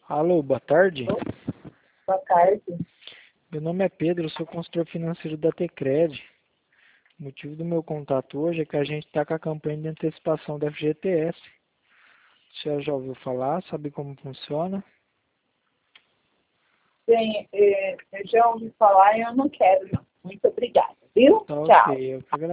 Alô, boa tarde. Boa tarde. Meu nome é Pedro, eu sou consultor financeiro da Tecred. O motivo do meu contato hoje é que a gente está com a campanha de antecipação da FGTS. A senhora já ouviu falar? Sabe como funciona? Sim, eu já ouvi falar e eu não quero, não. Muito obrigada, viu? Tá Tchau. ok, eu que agradeço.